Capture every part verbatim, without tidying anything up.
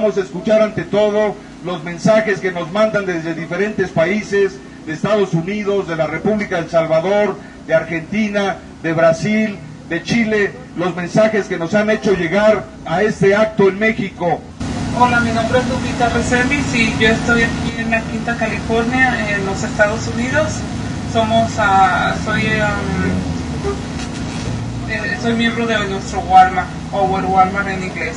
Quisiéramos escuchar ante todo los mensajes que nos mandan desde diferentes países, de Estados Unidos, de la República de El Salvador, de Argentina, de Brasil, de Chile, los mensajes que nos han hecho llegar a este acto en México. Hola, mi nombre es Lupita Reséndiz y yo estoy aquí en la Quinta California, en los Estados Unidos. Somos, uh, soy, um, eh, soy miembro de nuestro Walmart, o Walmart en inglés.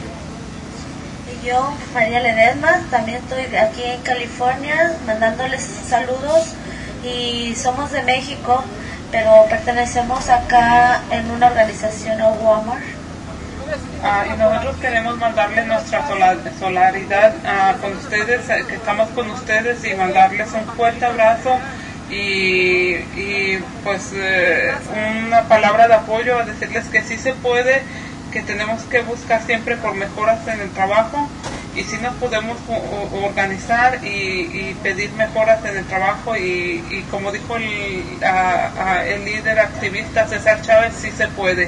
Yo, María Ledesma, también estoy aquí en California mandándoles saludos y somos de México, pero pertenecemos acá en una organización a Walmart. Ah, y nosotros queremos mandarles nuestra solidaridad uh, con ustedes, que estamos con ustedes, y mandarles un fuerte abrazo y, y pues eh, una palabra de apoyo, a decirles que sí se puede, que tenemos que buscar siempre por mejoras en el trabajo, y si nos podemos organizar y, y pedir mejoras en el trabajo, y, y como dijo el, a, a el líder activista César Chávez, sí se puede.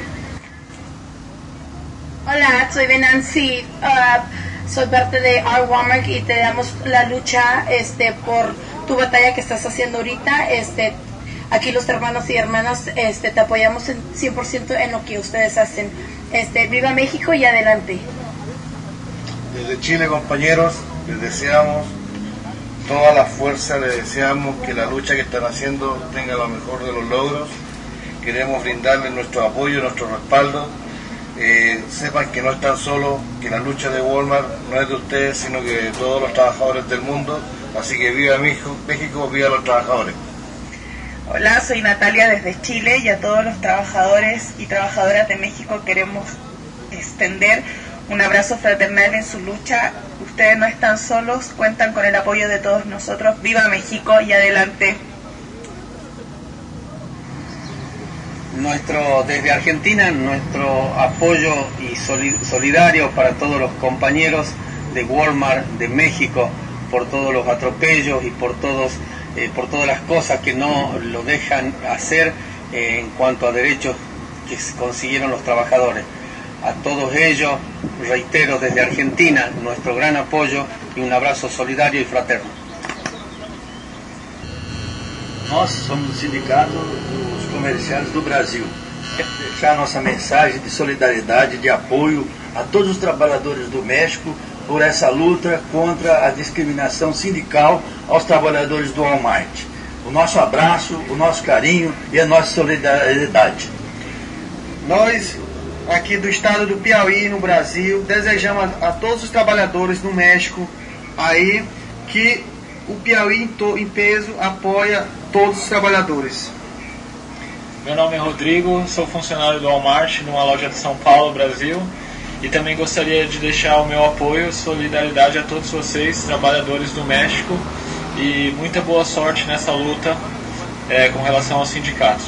Hola, soy Venancy, uh, soy parte de Our Walmart y te damos la lucha este, por tu batalla que estás haciendo ahorita. Este, aquí los hermanos y hermanas este, te apoyamos en cien por ciento en lo que ustedes hacen. Este, viva México y adelante. Desde Chile, compañeros, les deseamos toda la fuerza, les deseamos que la lucha que están haciendo tenga lo mejor de los logros. Queremos brindarles nuestro apoyo, nuestro respaldo. Eh, sepan que no están solos, que la lucha de Walmart no es de ustedes, sino que de todos los trabajadores del mundo. Así que viva México, México, viva los trabajadores. Hola, soy Natalia desde Chile, y a todos los trabajadores y trabajadoras de México queremos extender un abrazo fraternal en su lucha. Ustedes no están solos, cuentan con el apoyo de todos nosotros. Viva México y adelante. Nuestro, desde Argentina, nuestro apoyo y solidario para todos los compañeros de Walmart de México, por todos los atropellos y por todos eh, por todas las cosas que no lo dejan hacer eh, en cuanto a derechos que consiguieron los trabajadores. A todos ellos, reitero desde Argentina, nuestro gran apoyo y un abrazo solidario y fraterno. Nós somos o Sindicato dos Comerciantes do Brasil. Deixar nossa mensagem de solidariedade, de apoio a todos os trabalhadores do México por essa luta contra a discriminação sindical aos trabalhadores do Walmart. O nosso abraço, o nosso carinho e a nossa solidariedade. Nós, aqui do estado do Piauí, no Brasil, desejamos a, a todos os trabalhadores no México aí que o Piauí em, to, em peso apoia todos os trabalhadores. Meu nome é Rodrigo, sou funcionário do Walmart numa loja de São Paulo, Brasil, e também gostaria de deixar o meu apoio e solidariedade a todos vocês, trabalhadores do México, e muita boa sorte nessa luta é, com relação aos sindicatos.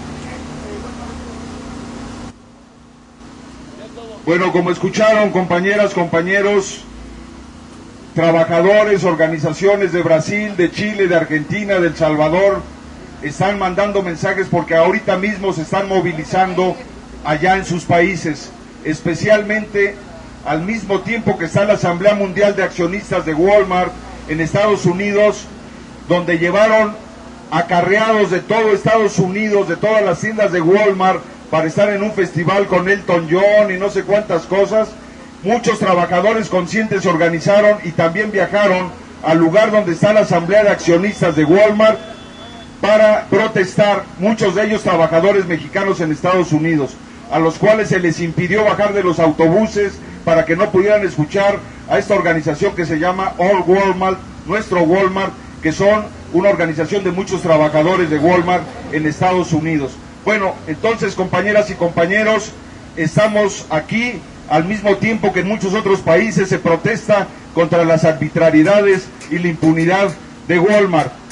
Bueno, como escucharon, compañeras, compañeros, trabajadores, organizaciones de Brasil, de Chile, de Argentina, de El Salvador, están mandando mensajes porque ahorita mismo se están movilizando allá en sus países, especialmente al mismo tiempo que está la Asamblea Mundial de Accionistas de Walmart en Estados Unidos, donde llevaron acarreados de todo Estados Unidos, de todas las tiendas de Walmart, para estar en un festival con Elton John y no sé cuántas cosas. Muchos trabajadores conscientes se organizaron y también viajaron al lugar donde está la Asamblea de Accionistas de Walmart para protestar, muchos de ellos trabajadores mexicanos en Estados Unidos, a los cuales se les impidió bajar de los autobuses para que no pudieran escuchar a esta organización que se llama All Walmart, nuestro Walmart, que son una organización de muchos trabajadores de Walmart en Estados Unidos. Bueno, entonces, compañeras y compañeros, estamos aquí al mismo tiempo que en muchos otros países se protesta contra las arbitrariedades y la impunidad de Walmart.